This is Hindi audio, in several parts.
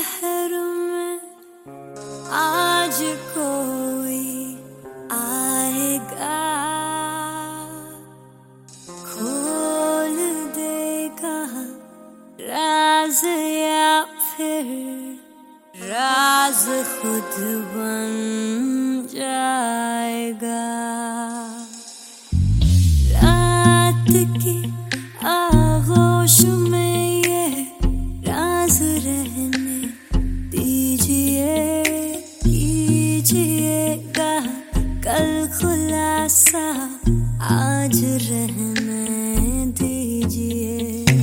शहर में आज कोई आएगा, खोल देगा राज या फिर राज खुद बन जाएगा। रात की आगोश में ये राज रहने दीजिए, कीजिएगा कल खुलासा आज रहने दीजिए।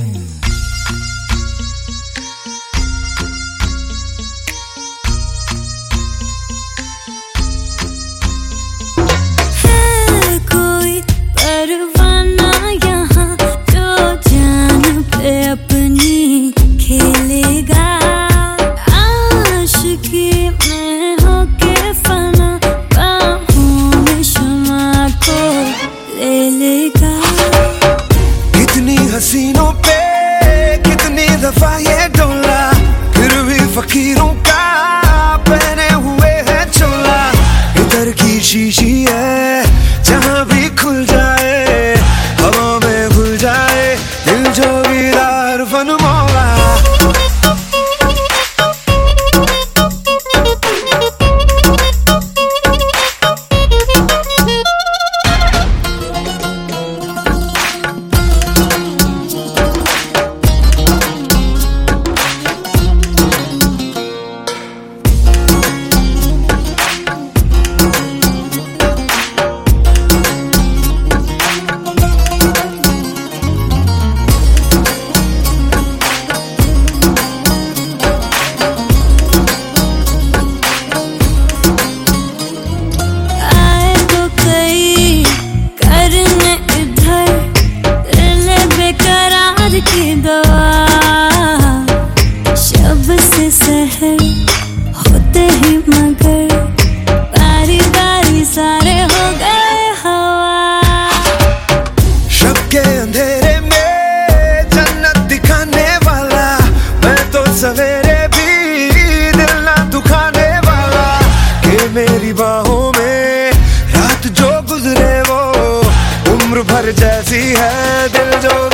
अपनी खेलेगा आशिकी में होके फना, बाहों में शमा को ले लेगा। कितनी हसीनों पे कितनी दफा ये डोला, फिर भी फकीरों का पहने हुए है चोला। इधर की शीशी है जहाँ भी खुल जाए, हवा में घुल जाए दिल जोगीदार फन मौला। की दवा शब से सहर होते ही मगर बारी बारी सारे हो गए हवा। शब के अंधेरे में जन्नत दिखाने वाला, मैं तो सवेरे भी दिल ना दुखाने वाला। कि मेरी बाहों में रात जो गुजरे वो उम्र भर जैसी है दिल जो